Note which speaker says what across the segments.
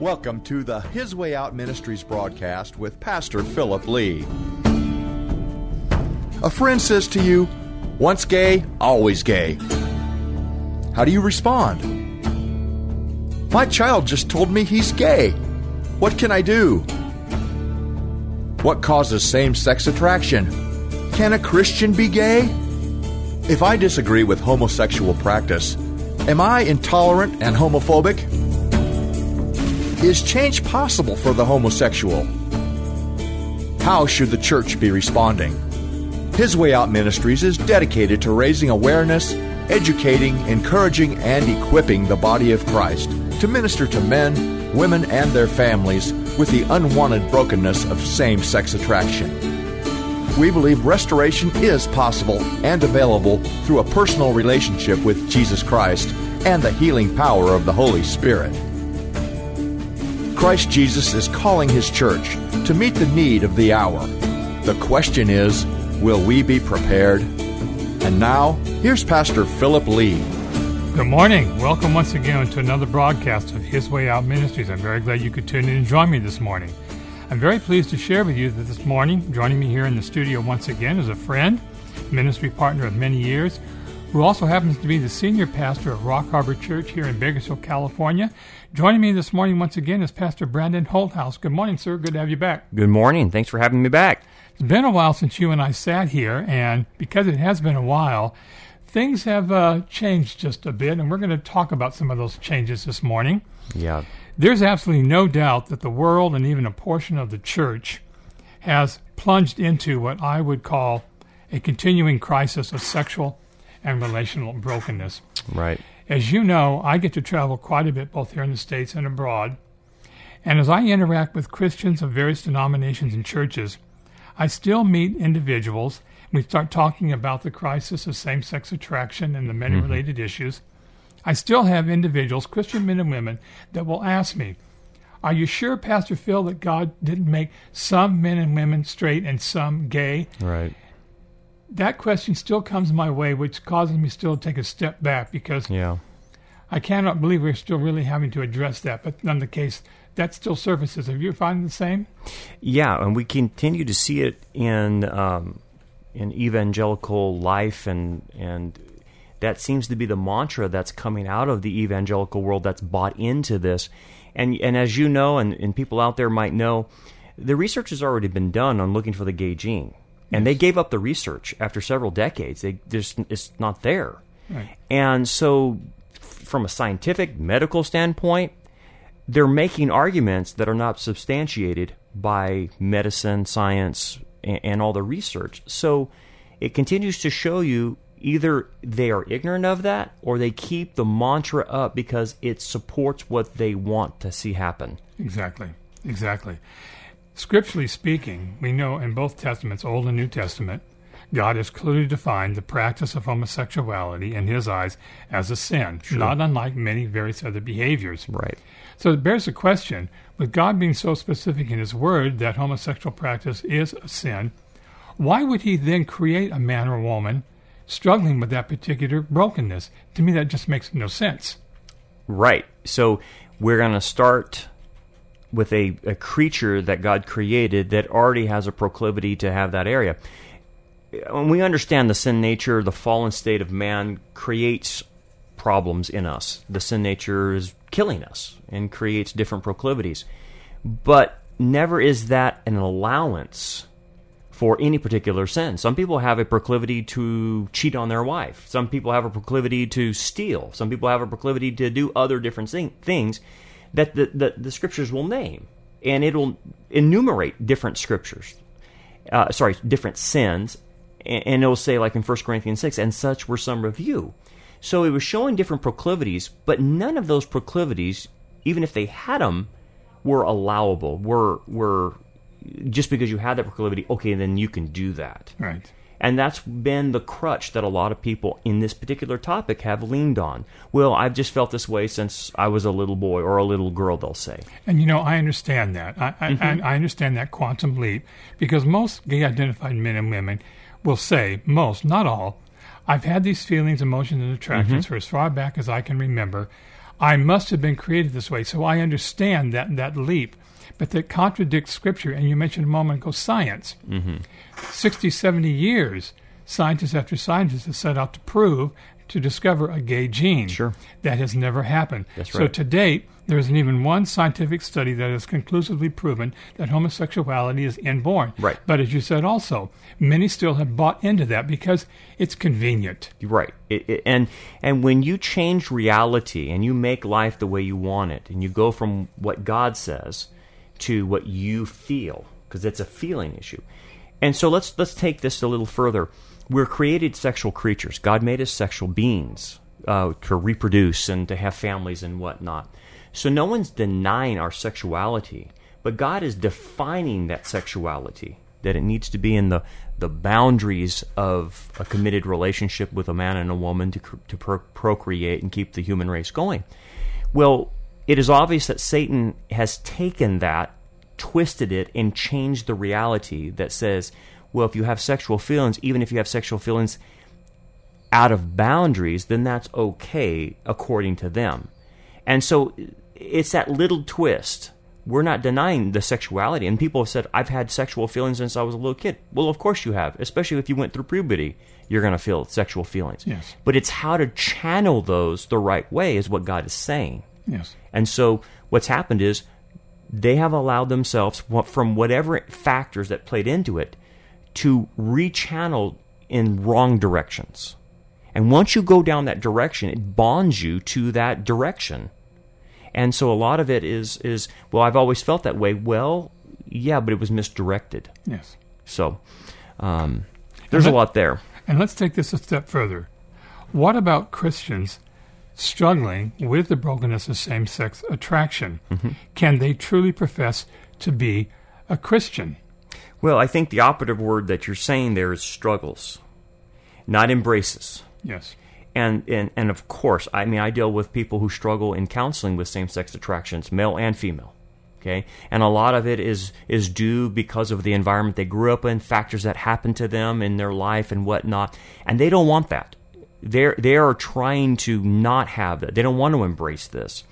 Speaker 1: Welcome to the His Way Out Ministries broadcast with Pastor Philip Lee. A friend says to you, once gay, always gay. How do you respond? My child just told me he's gay. What can I do? What causes same-sex attraction? Can a Christian be gay? If I disagree with homosexual practice, am I intolerant and homophobic? Is change possible for the homosexual? How should the church be responding? His Way Out Ministries is dedicated to raising awareness, educating, encouraging, and equipping the body of Christ to minister to men, women, and their families with the unwanted brokenness of same-sex attraction. We believe restoration is possible and available through a personal relationship with Jesus Christ and the healing power of the Holy Spirit. Christ Jesus is calling His church to meet the need of the hour. The question is, will we be prepared? And now, here's Pastor Philip Lee.
Speaker 2: Good morning. Welcome once again to another broadcast of His Way Out Ministries. I'm very glad you could tune in and join me this morning. I'm very pleased to share with you that this morning, joining me here in the studio once again is a friend, ministry partner of many years, who also happens to be the senior pastor of Rock Harbor Church here in Bakersfield, California. Joining me this morning once again is Pastor Brandon Holthouse. Good morning, sir. Good to have you back.
Speaker 3: Good morning. Thanks for having me back.
Speaker 2: It's been a while since you and I sat here, and because it has been a while, things have changed just a bit, and we're going to talk about some of those changes this morning.
Speaker 3: Yeah.
Speaker 2: There's absolutely no doubt that the world and even a portion of the church has plunged into what I would call a continuing crisis of sexual and relational brokenness.
Speaker 3: Right.
Speaker 2: As you know, I get to travel quite a bit both here in the States and abroad, and as I interact with Christians of various denominations and churches, I still meet individuals. We start talking about the crisis of same-sex attraction and the many related issues. I still have individuals, Christian men and women, that will ask me, are you sure, Pastor Phil, that God didn't make some men and women straight and some gay?
Speaker 3: Right.
Speaker 2: That question still comes my way, which causes me still to take a step back because I cannot believe we're still really having to address that. But none the case, that still surfaces. Have you found the same?
Speaker 3: Yeah, and we continue to see it in evangelical life, and that seems to be the mantra that's coming out of the evangelical world that's bought into this. And as you know, and people out there might know, the research has already been done on looking for the gay gene. And they gave up the research after several decades. It's not there.
Speaker 2: Right.
Speaker 3: And so from a scientific, medical standpoint, they're making arguments that are not substantiated by medicine, science, and all the research. So it continues to show you either they are ignorant of that or they keep the mantra up because it supports what they want to see happen.
Speaker 2: Exactly. Scripturally speaking, we know in both Testaments, Old and New Testament, God has clearly defined the practice of homosexuality in His eyes as a sin, not unlike many various other behaviors.
Speaker 3: Right.
Speaker 2: So it bears the question, with God being so specific in His Word that homosexual practice is a sin, why would He then create a man or woman struggling with that particular brokenness? To me, that just makes no sense.
Speaker 3: Right. So we're going to start with a creature that God created that already has a proclivity to have that area. When we understand the sin nature, the fallen state of man creates problems in us. The sin nature is killing us and creates different proclivities. But never is that an allowance for any particular sin. Some people have a proclivity to cheat on their wife. Some people have a proclivity to steal. Some people have a proclivity to do other different things that the Scriptures will name. And it'll enumerate different different sins. And it'll say, like in 1 Corinthians 6, and such were some of you. So it was showing different proclivities, but none of those proclivities, even if they had them, were allowable, were just because you had that proclivity, okay, then you can do that.
Speaker 2: Right.
Speaker 3: And that's been the crutch that a lot of people in this particular topic have leaned on. Well, I've just felt this way since I was a little boy or a little girl, they'll say.
Speaker 2: And, I understand that. I understand that quantum leap because most gay-identified men and women will say, most, not all, I've had these feelings, emotions, and attractions for as far back as I can remember. I must have been created this way. So I understand that leap. But that contradicts Scripture. And you mentioned a moment ago science. 60, 70 years, scientists after scientists have set out to discover a gay gene.
Speaker 3: Sure.
Speaker 2: That has never happened.
Speaker 3: That's
Speaker 2: So
Speaker 3: right.
Speaker 2: to date, there isn't even one scientific study that has conclusively proven that homosexuality is inborn.
Speaker 3: Right.
Speaker 2: But as you said also, many still have bought into that because it's convenient.
Speaker 3: Right. And when you change reality and you make life the way you want it, and you go from what God says to what you feel, because it's a feeling issue. And so let's take this a little further. We're created sexual creatures. God made us sexual beings to reproduce and to have families and whatnot. So no one's denying our sexuality, but God is defining that sexuality, that it needs to be in the boundaries of a committed relationship with a man and a woman to procreate and keep the human race going. Well, it is obvious that Satan has taken that, twisted it, and changed the reality that says, well, if you have sexual feelings, even if you have sexual feelings out of boundaries, then that's okay according to them. And so it's that little twist. We're not denying the sexuality. And people have said, I've had sexual feelings since I was a little kid. Well, of course you have. Especially if you went through puberty, you're going to feel sexual feelings.
Speaker 2: Yes.
Speaker 3: But it's how to channel those the right way is what God is saying.
Speaker 2: Yes.
Speaker 3: And so what's happened is they have allowed themselves, from whatever factors that played into it, to rechannel in wrong directions. And once you go down that direction, it bonds you to that direction. And so a lot of it is well, I've always felt that way. Well, yeah, but it was misdirected.
Speaker 2: Yes.
Speaker 3: So there's a lot there.
Speaker 2: And let's take this a step further. What about Christians struggling with the brokenness of same-sex attraction? Can they truly profess to be a Christian?
Speaker 3: Well, I think the operative word that you're saying there is struggles, not embraces.
Speaker 2: Yes.
Speaker 3: And of course, I mean, I deal with people who struggle in counseling with same-sex attractions, male and female. Okay, and a lot of it is due because of the environment they grew up in, factors that happened to them in their life and whatnot, and they don't want that. They are trying to not have that. They don't want to embrace this.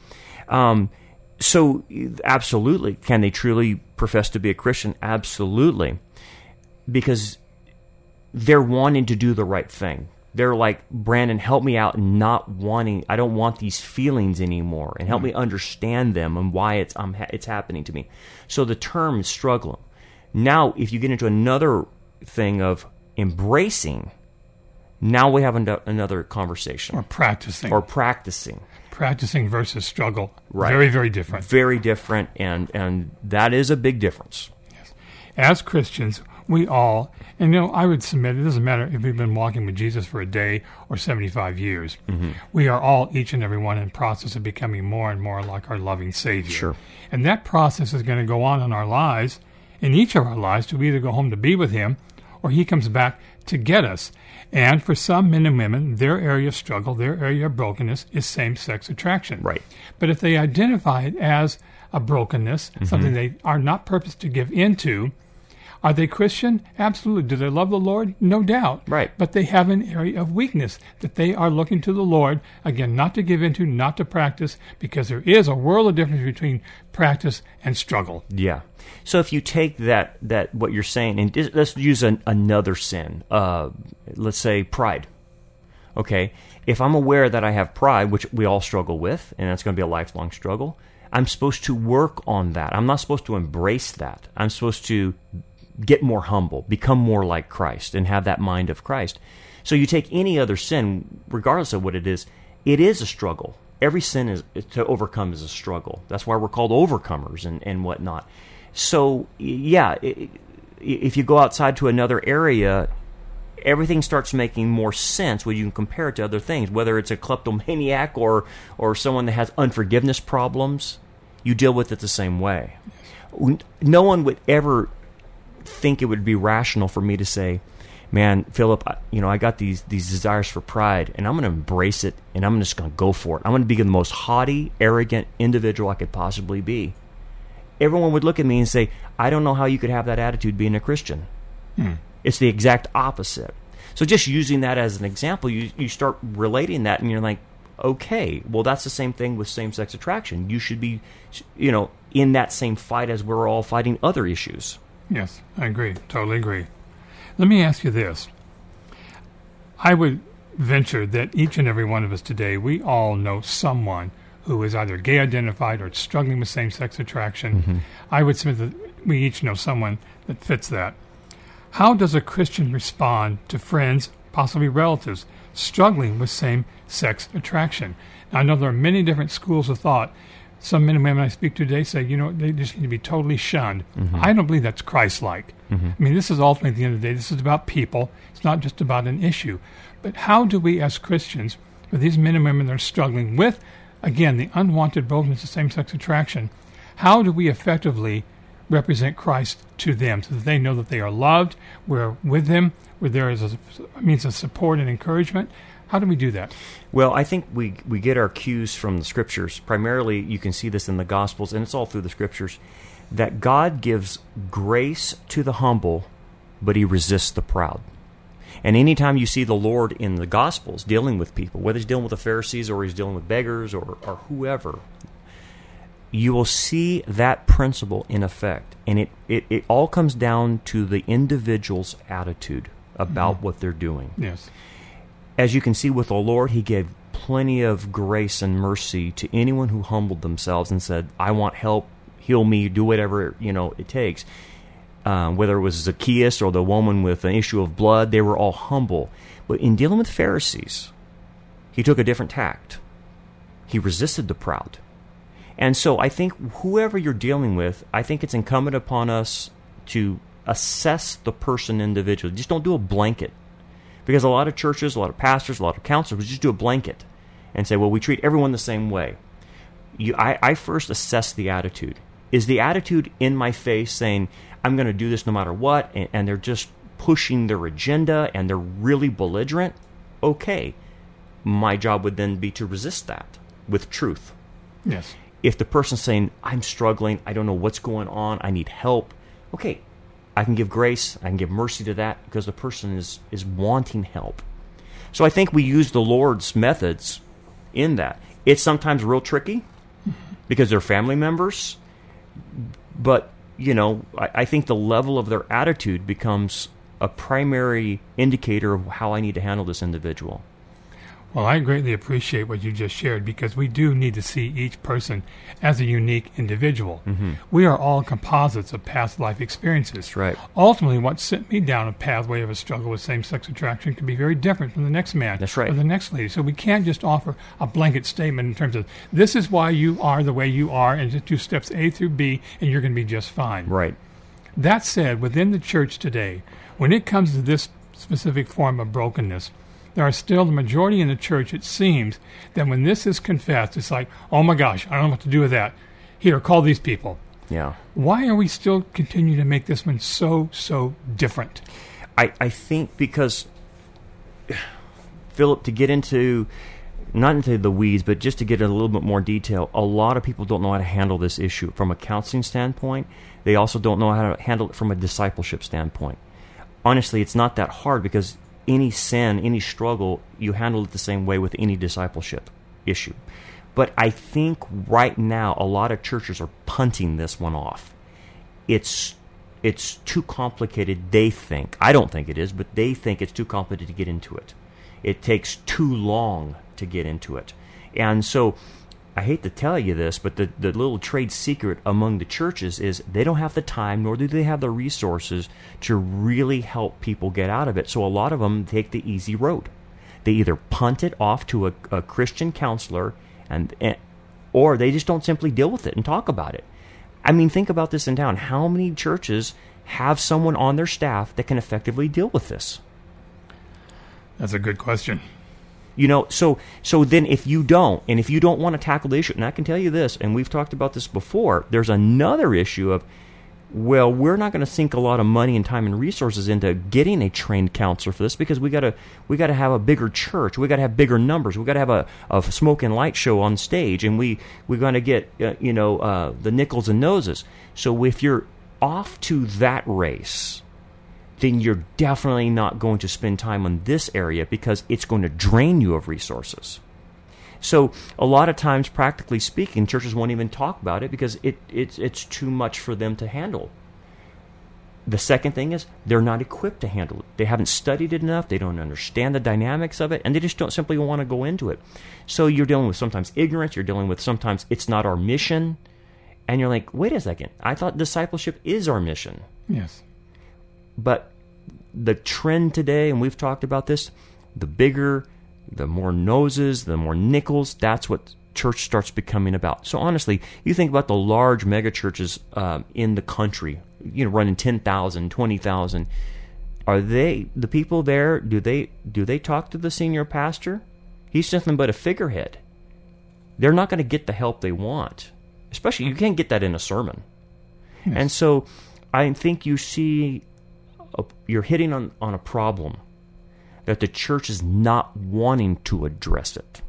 Speaker 3: So, absolutely, can they truly profess to be a Christian? Absolutely, because they're wanting to do the right thing. They're like, Brandon, help me out in not wanting, I don't want these feelings anymore, and help me understand them and why it's happening to me. So the term is struggling. Now, if you get into another thing of embracing, now we have another conversation.
Speaker 2: Or practicing.
Speaker 3: Or practicing.
Speaker 2: Practicing versus struggle.
Speaker 3: Right.
Speaker 2: Very, very different.
Speaker 3: Very different, and that is a big difference.
Speaker 2: Yes. As Christians, we all, and I would submit, it doesn't matter if we've been walking with Jesus for a day or 75 years. We are all, each and every one, in process of becoming more and more like our loving Savior.
Speaker 3: Sure.
Speaker 2: And that process is going to go on in our lives, in each of our lives, till we either go home to be with Him or He comes back to get us. And for some men and women, their area of struggle, their area of brokenness is same-sex attraction.
Speaker 3: Right.
Speaker 2: But if they identify it as a brokenness, something they are not purposed to give into, are they Christian? Absolutely. Do they love the Lord? No doubt.
Speaker 3: Right.
Speaker 2: But they have an area of weakness that they are looking to the Lord, again, not to give into, not to practice, because there is a world of difference between practice and struggle.
Speaker 3: Yeah. So if you take that what you're saying, and let's use another sin, let's say pride. Okay? If I'm aware that I have pride, which we all struggle with, and that's going to be a lifelong struggle, I'm supposed to work on that. I'm not supposed to embrace that. I'm supposed to get more humble, become more like Christ, and have that mind of Christ. So you take any other sin, regardless of what it is a struggle. Every sin to overcome is a struggle. That's why we're called overcomers and whatnot. So, yeah, if you go outside to another area, everything starts making more sense when you can compare it to other things. Whether it's a kleptomaniac or someone that has unforgiveness problems, you deal with it the same way. No one would ever think it would be rational for me to say, man, Philip, I got these desires for pride, and I'm going to embrace it, and I'm just going to go for it. I'm going to be the most haughty, arrogant individual I could possibly be. Everyone would look at me and say, I don't know how you could have that attitude being a Christian. It's the exact opposite. So just using that as an example, you start relating that, and you're like, Okay, well, that's the same thing with same-sex attraction. You should be, in that same fight as we're all fighting other issues.
Speaker 2: Yes, I agree. Totally agree. Let me ask you this. I would venture that each and every one of us today, we all know someone who is either gay identified or struggling with same-sex attraction. Mm-hmm. I would submit that we each know someone that fits that. How does a Christian respond to friends, possibly relatives, struggling with same-sex attraction? Now, I know there are many different schools of thought. Some men and women I speak to today say, they just need to be totally shunned. Mm-hmm. I don't believe that's Christ-like. Mm-hmm. I mean, this is ultimately, at the end of the day, this is about people. It's not just about an issue. But how do we, as Christians, for these men and women that are struggling with, again, the unwanted brokenness of same-sex attraction, how do we effectively represent Christ to them so that they know that they are loved, we're with them, where there is a means of support and encouragement? How do we do that?
Speaker 3: Well, I think we get our cues from the Scriptures. Primarily, you can see this in the Gospels, and it's all through the Scriptures, that God gives grace to the humble, but He resists the proud. And anytime you see the Lord in the Gospels dealing with people, whether He's dealing with the Pharisees or He's dealing with beggars or whoever, you will see that principle in effect. And it all comes down to the individual's attitude about mm-hmm. what they're doing.
Speaker 2: Yes.
Speaker 3: As you can see with the Lord, He gave plenty of grace and mercy to anyone who humbled themselves and said, I want help, heal me, do whatever it takes. Whether it was Zacchaeus or the woman with an issue of blood, they were all humble. But in dealing with Pharisees, He took a different tact. He resisted the proud. And so I think whoever you're dealing with, I think it's incumbent upon us to assess the person individually. Just don't do a blanket. Because a lot of churches, a lot of pastors, a lot of counselors would just do a blanket and say, well, we treat everyone the same way. I first assess the attitude. Is the attitude in my face saying, I'm going to do this no matter what, and they're just pushing their agenda and they're really belligerent? Okay. My job would then be to resist that with truth.
Speaker 2: Yes.
Speaker 3: If the person's saying, I'm struggling, I don't know what's going on, I need help, okay, I can give grace, I can give mercy to that because the person is wanting help. So I think we use the Lord's methods in that. It's sometimes real tricky because they're family members, but, I think the level of their attitude becomes a primary indicator of how I need to handle this individual.
Speaker 2: Well, I greatly appreciate what you just shared because we do need to see each person as a unique individual. Mm-hmm. We are all composites of past life experiences.
Speaker 3: That's right.
Speaker 2: Ultimately, what sent me down a pathway of a struggle with same-sex attraction can be very different from the next man.
Speaker 3: That's right.
Speaker 2: Or the next lady. So we can't just offer a blanket statement in terms of this is why you are the way you are and just do steps A through B and you're going to be just fine.
Speaker 3: Right.
Speaker 2: That said, within the church today, when it comes to this specific form of brokenness, there are still the majority in the church, it seems, that when this is confessed, it's like, oh my gosh, I don't know what to do with that. Here, call these people.
Speaker 3: Yeah.
Speaker 2: Why are we still continuing to make this one so different?
Speaker 3: I think because, Philip, to get into, not into the weeds, but just to get a little bit more detail, a lot of people don't know how to handle this issue from a counseling standpoint. They also don't know how to handle it from a discipleship standpoint. Honestly, it's not that hard because any sin, any struggle, you handle it the same way with any discipleship issue. But I think right now a lot of churches are punting this one off. It's too complicated, they think. I don't think it is, but they think it's too complicated to get into it. It takes too long to get into it. And so I hate to tell you this, but the little trade secret among the churches is they don't have the time, nor do they have the resources to really help people get out of it. So a lot of them take the easy road. They either punt it off to a Christian counselor, or they just don't simply deal with it and talk about it. I mean, think about this in town. How many churches have someone on their staff that can effectively deal with this?
Speaker 2: That's a good question.
Speaker 3: So then if you don't want to tackle the issue, and I can tell you this, and we've talked about this before, there's another issue of, well, we're not going to sink a lot of money and time and resources into getting a trained counselor for this because we got to have a bigger church, we got to have bigger numbers, we got to have a smoke and light show on stage, and we're going to get the nickels and noses. So if you're off to that race, then you're definitely not going to spend time on this area because it's going to drain you of resources. So a lot of times, practically speaking, churches won't even talk about it because it's too much for them to handle. The second thing is they're not equipped to handle it. They haven't studied it enough. They don't understand the dynamics of it, and they just don't simply want to go into it. So you're dealing with sometimes ignorance. You're dealing with sometimes it's not our mission. And you're like, wait a second. I thought discipleship is our mission.
Speaker 2: Yes.
Speaker 3: But the trend today, and we've talked about this, the bigger, the more noses, the more nickels, that's what church starts becoming about. So honestly, you think about the large mega churches in the country, running 10,000, 20,000. Are they, the people there, do they talk to the senior pastor? He's nothing but a figurehead. They're not going to get the help they want. Especially, you can't get that in a sermon. Yes. And so I think you see, you're hitting on a problem that the church is not wanting to address it.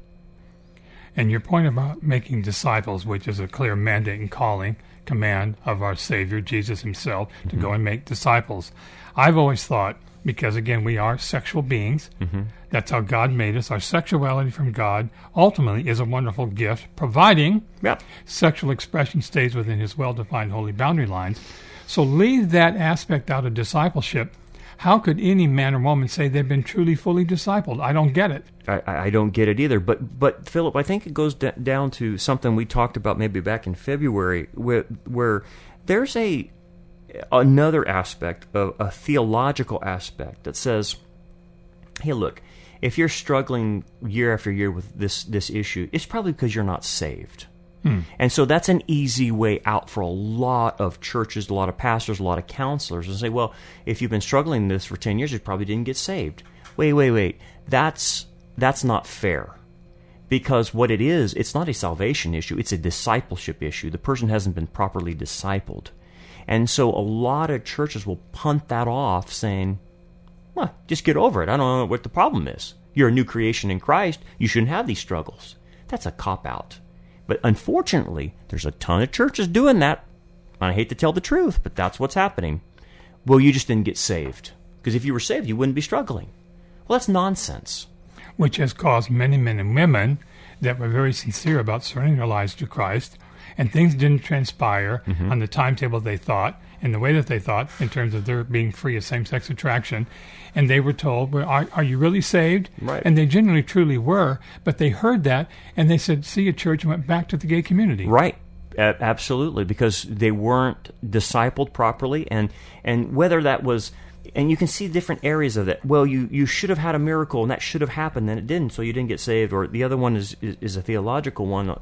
Speaker 2: And your point about making disciples, which is a clear mandate and calling, command of our Savior, Jesus himself, to go and make disciples. I've always thought, because again, we are sexual beings, that's how God made us. Our sexuality from God ultimately is a wonderful gift, providing sexual expression stays within his well-defined holy boundary lines. So leave that aspect out of discipleship. How could any man or woman say they've been truly, fully discipled? I don't get it.
Speaker 3: I don't get it either. But Philip, I think it goes down to something we talked about maybe back in February, where there's another aspect, a theological aspect that says, hey, look, if you're struggling year after year with this issue, it's probably because you're not saved. And so that's an easy way out for a lot of churches, a lot of pastors, a lot of counselors, and say, well, if you've been struggling with this for 10 years, you probably didn't get saved. Wait. That's not fair. Because what it is, it's not a salvation issue, it's a discipleship issue. The person hasn't been properly discipled. And so a lot of churches will punt that off saying, well, just get over it. I don't know what the problem is. You're a new creation in Christ. You shouldn't have these struggles. That's a cop-out. But unfortunately, there's a ton of churches doing that. I hate to tell the truth, but that's what's happening. Well, you just didn't get saved. Because if you were saved, you wouldn't be struggling. Well, that's nonsense.
Speaker 2: Which has caused many men and women that were very sincere about surrendering their lives to Christ, and things didn't transpire on the timetable they thought, in the way that they thought, in terms of their being free of same-sex attraction. And they were told, well, are you really saved?
Speaker 3: Right.
Speaker 2: And they genuinely, truly were, but they heard that, and they said, see you, church, and went back to the gay community.
Speaker 3: Right. Absolutely, because they weren't discipled properly, and whether that was, and you can see different areas of that. Well, you should have had a miracle, and that should have happened, and it didn't, so you didn't get saved. Or the other one is a theological one.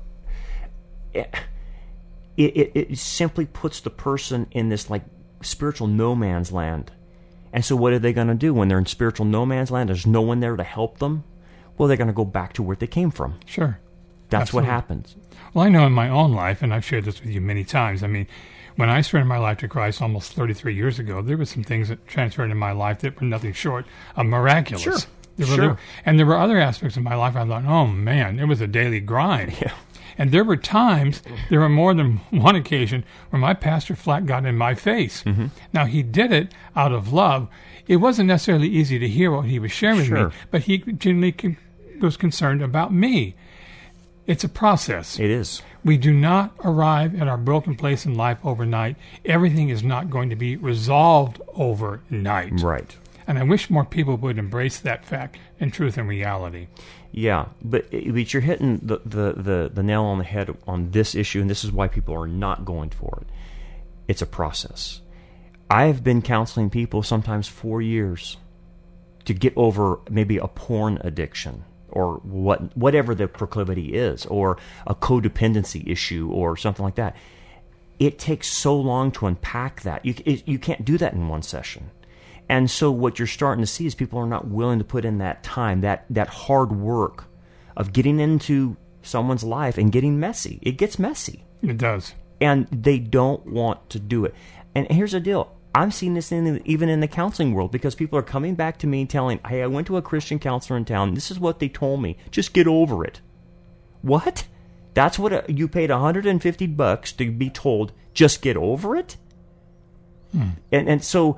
Speaker 3: It simply puts the person in this like spiritual no man's land. And so what are they going to do when they're in spiritual no man's land? There's no one there to help them. Well, they're going to go back to where they came from.
Speaker 2: Sure.
Speaker 3: That's
Speaker 2: Absolutely.
Speaker 3: what happens.
Speaker 2: Well, I know in my own life, and I've shared this with you many times, I mean, when I surrendered my life to Christ almost 33 years ago, there were some things that transferred in my life that were nothing short of miraculous.
Speaker 3: Sure.
Speaker 2: And there were other aspects of my life I thought, oh, man, it was a daily grind.
Speaker 3: Yeah.
Speaker 2: And there were times, there were more than one occasion, where my pastor flat got in my face. Now, he did it out of love. It wasn't necessarily easy to hear what he was sharing with me, but he genuinely was concerned about me. It's a process.
Speaker 3: It is.
Speaker 2: We do not arrive at our broken place in life overnight. Everything is not going to be resolved overnight.
Speaker 3: Right.
Speaker 2: And I wish more people would embrace that fact and truth and reality.
Speaker 3: Yeah, but you're hitting the nail on the head on this issue, and this is why people are not going for it. It's a process. I've been counseling people sometimes 4 years to get over maybe a porn addiction or whatever the proclivity is, or a codependency issue or something like that. It takes so long to unpack that. You can't do that in one session. And so what you're starting to see is people are not willing to put in that time, that hard work of getting into someone's life and getting messy. It gets messy.
Speaker 2: It does.
Speaker 3: And they don't want to do it. And here's the deal. I'm seeing this even in the counseling world, because people are coming back to me telling, hey, I went to a Christian counselor in town. This is what they told me. Just get over it. What? That's what you paid $150 to be told, just get over it? And so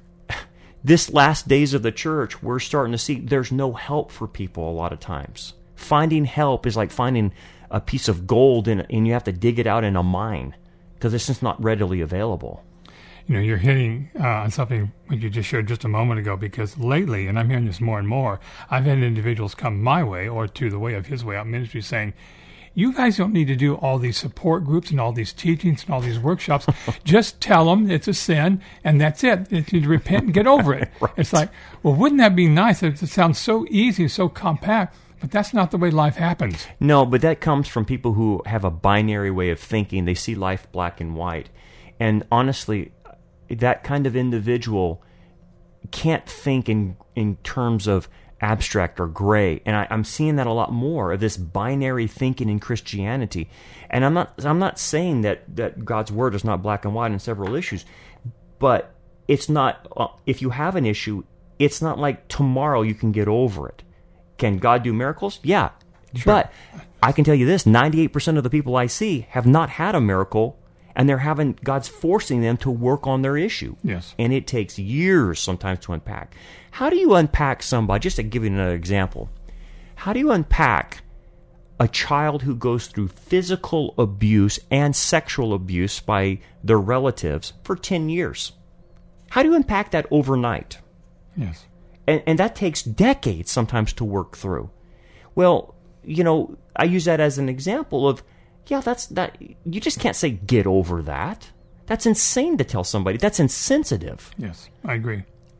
Speaker 3: this last days of the church, we're starting to see there's no help for people a lot of times. Finding help is like finding a piece of gold and you have to dig it out in a mine because it's just not readily available.
Speaker 2: You're hitting on something what you just shared just a moment ago, because lately, and I'm hearing this more and more, I've had individuals come my way or to the Way of His Way Out ministry saying, you guys don't need to do all these support groups and all these teachings and all these workshops. Just tell them it's a sin and that's it. They need to repent and get over it.
Speaker 3: Right.
Speaker 2: It's like, well, wouldn't that be nice? It sounds so easy, so compact, but that's not the way life happens.
Speaker 3: No, but that comes from people who have a binary way of thinking. They see life black and white. And honestly, that kind of individual can't think in terms of abstract or gray, and I'm seeing that a lot more of this binary thinking in Christianity. And I'm not saying that God's word is not black and white on several issues, but it's not. If you have an issue, it's not like tomorrow you can get over it. Can God do miracles? Yeah, sure. But I can tell you this: 98% of the people I see have not had a miracle. And God's forcing them to work on their issue.
Speaker 2: Yes.
Speaker 3: And it takes years sometimes to unpack. How do you unpack somebody, just to give you another example, how do you unpack a child who goes through physical abuse and sexual abuse by their relatives for 10 years? How do you unpack that overnight?
Speaker 2: Yes.
Speaker 3: And that takes decades sometimes to work through. Well, I use that as an example of, yeah, that you just can't say get over that. That's insane to tell somebody. That's insensitive.
Speaker 2: Yes, I agree.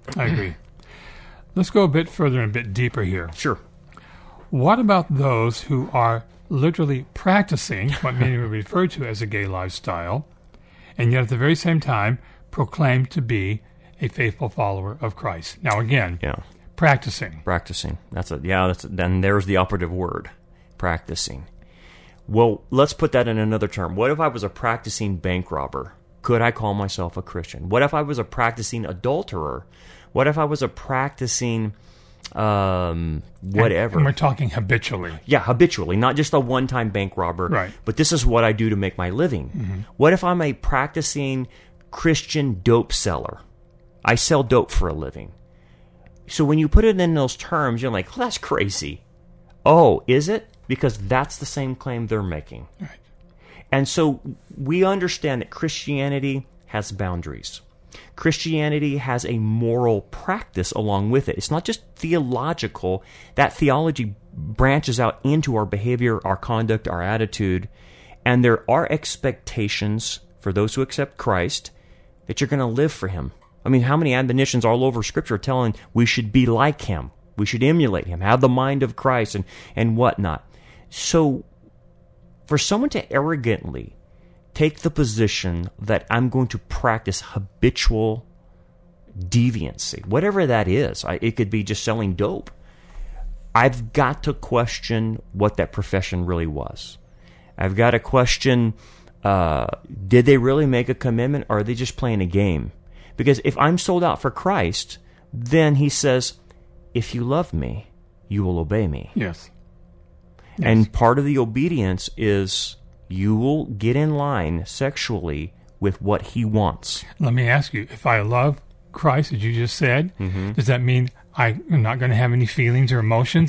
Speaker 2: Let's go a bit further and a bit deeper here.
Speaker 3: Sure.
Speaker 2: What about those who are literally practicing what many would refer to as a gay lifestyle, and yet at the very same time proclaim to be a faithful follower of Christ? Now again, practicing.
Speaker 3: Then there's the operative word, practicing. Well, let's put that in another term. What if I was a practicing bank robber? Could I call myself a Christian? What if I was a practicing adulterer? What if I was a practicing whatever?
Speaker 2: And we're talking habitually.
Speaker 3: Yeah, habitually, not just a one-time bank robber.
Speaker 2: Right.
Speaker 3: But this is what I do to make my living. Mm-hmm. What if I'm a practicing Christian dope seller? I sell dope for a living. So when you put it in those terms, you're like, well, that's crazy. Oh, is it? Because that's the same claim they're making.
Speaker 2: Right.
Speaker 3: And so we understand that Christianity has boundaries. Christianity has a moral practice along with it. It's not just theological. That theology branches out into our behavior, our conduct, our attitude. And there are expectations for those who accept Christ that you're going to live for Him. I mean, how many admonitions all over Scripture are telling we should be like Him? We should emulate Him, have the mind of Christ and whatnot. So for someone to arrogantly take the position that I'm going to practice habitual deviancy, whatever that is, it could be just selling dope, I've got to question what that profession really was. I've got to question, did they really make a commitment, or are they just playing a game? Because if I'm sold out for Christ, then He says, if you love me, you will obey me.
Speaker 2: Yes.
Speaker 3: And part of the obedience is you will get in line sexually with what He wants.
Speaker 2: Let me ask you, if I love Christ, as you just said, does that mean I'm not going to have any feelings or emotions?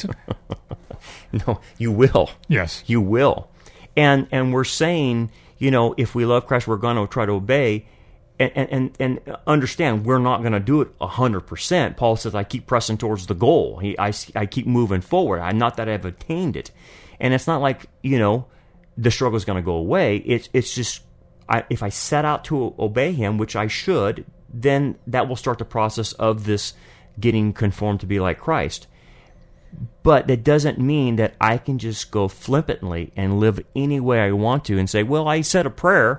Speaker 3: No, you will.
Speaker 2: Yes.
Speaker 3: You will. And we're saying, if we love Christ, we're going to try to obey. And understand, we're not going to do it 100%. Paul says, I keep pressing towards the goal. I keep moving forward. Not that I've attained it. And it's not like, the struggle is going to go away. It's just, if I set out to obey Him, which I should, then that will start the process of this getting conformed to be like Christ. But that doesn't mean that I can just go flippantly and live any way I want to and say, well, I said a prayer.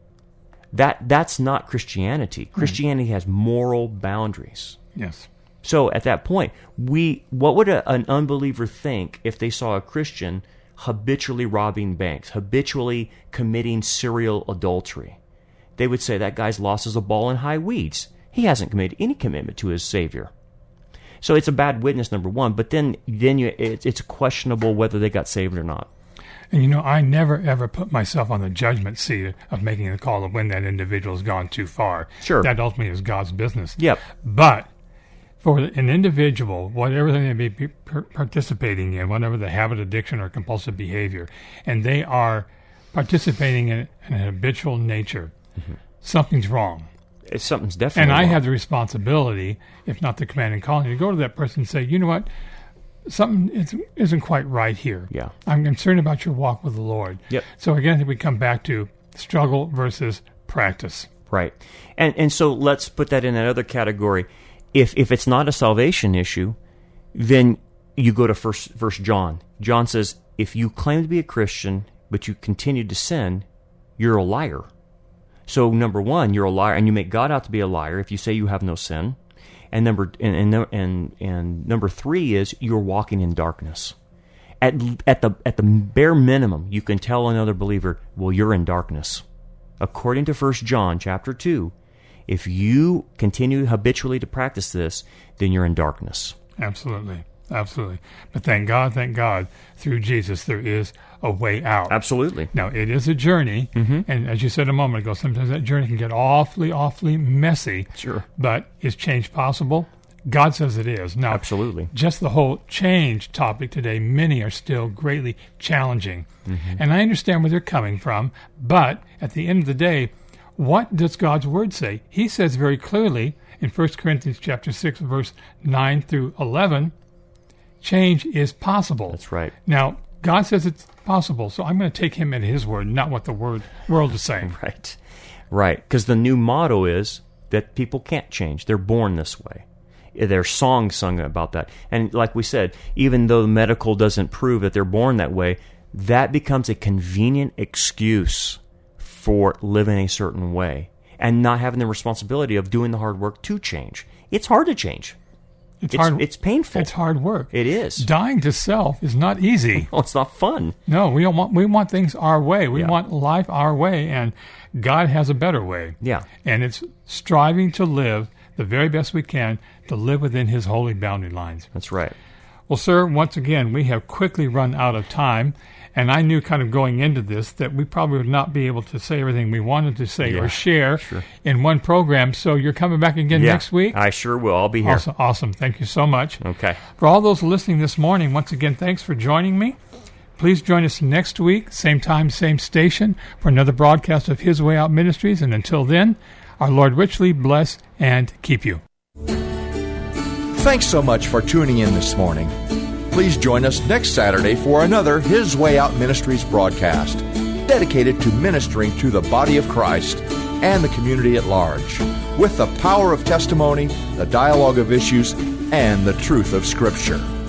Speaker 3: That's not Christianity. Christianity has moral boundaries.
Speaker 2: Yes.
Speaker 3: So at that point, what would an unbeliever think if they saw a Christian habitually robbing banks, habitually committing serial adultery? They would say that guy's lost his ball in high weeds. He hasn't made any commitment to his Savior. So it's a bad witness, number one. But then it's questionable whether they got saved or not.
Speaker 2: And I never ever put myself on the judgment seat of making a call of when that individual's gone too far.
Speaker 3: Sure.
Speaker 2: That ultimately is God's business.
Speaker 3: Yep.
Speaker 2: But for an individual, whatever they may be participating in, whatever the habit, addiction, or compulsive behavior, and they are participating in an habitual nature, something's wrong.
Speaker 3: Something's definitely
Speaker 2: And I
Speaker 3: wrong.
Speaker 2: have the responsibility, if not the command and calling, to go to that person and say, you know what, something isn't quite right here.
Speaker 3: Yeah.
Speaker 2: I'm concerned about your walk with the Lord.
Speaker 3: Yep.
Speaker 2: So again, I think we come back to struggle versus practice.
Speaker 3: Right. And so let's put that in another category. If it's not a salvation issue, then you go to First John. John says, if you claim to be a Christian, but you continue to sin, you're a liar. So number one, you're a liar, and you make God out to be a liar if you say you have no sin. And number three is you're walking in darkness. At the bare minimum, you can tell another believer, well, you're in darkness. According to 1 John chapter 2, if you continue habitually to practice this, then you're in darkness.
Speaker 2: Absolutely. Absolutely. But thank God, through Jesus, there is a way out.
Speaker 3: Absolutely.
Speaker 2: Now, it is a journey, and as you said a moment ago, sometimes that journey can get awfully messy.
Speaker 3: Sure.
Speaker 2: But is change possible? God says it is. Now,
Speaker 3: Absolutely.
Speaker 2: just the whole change topic today, many are still greatly challenging. And I understand where they're coming from, but at the end of the day, what does God's Word say? He says very clearly in 1 Corinthians chapter 6, verse 9 through 11, change is possible.
Speaker 3: That's right.
Speaker 2: Now, God says it's possible, so I'm going to take him at his word, not what the world is saying.
Speaker 3: Right. Right. Because the new motto is that people can't change. They're born this way. There's songs sung about that. And like we said, even though the medical doesn't prove that they're born that way, that becomes a convenient excuse for living a certain way and not having the responsibility of doing the hard work to change. It's hard to change.
Speaker 2: It's hard.
Speaker 3: It's painful.
Speaker 2: It's hard work.
Speaker 3: It is.
Speaker 2: Dying to self is not easy.
Speaker 3: Oh, it's not fun.
Speaker 2: No, we want things our way. We
Speaker 3: Yeah.
Speaker 2: want life our way, and God has a better way.
Speaker 3: Yeah.
Speaker 2: And it's striving to live the very best we can to live within his holy boundary lines.
Speaker 3: That's right.
Speaker 2: Well, sir, once again, we have quickly run out of time, and I knew kind of going into this that we probably would not be able to say everything we wanted to say or share in one program, so you're coming back again next week?
Speaker 3: I sure will. I'll be here.
Speaker 2: Awesome. Thank you so much.
Speaker 3: Okay.
Speaker 2: For all those listening this morning, once again, thanks for joining me. Please join us next week, same time, same station, for another broadcast of His Way Out Ministries, and until then, our Lord richly bless and keep you.
Speaker 1: Thanks so much for tuning in this morning. Please join us next Saturday for another His Way Out Ministries broadcast, dedicated to ministering to the body of Christ and the community at large, with the power of testimony, the dialogue of issues, and the truth of Scripture.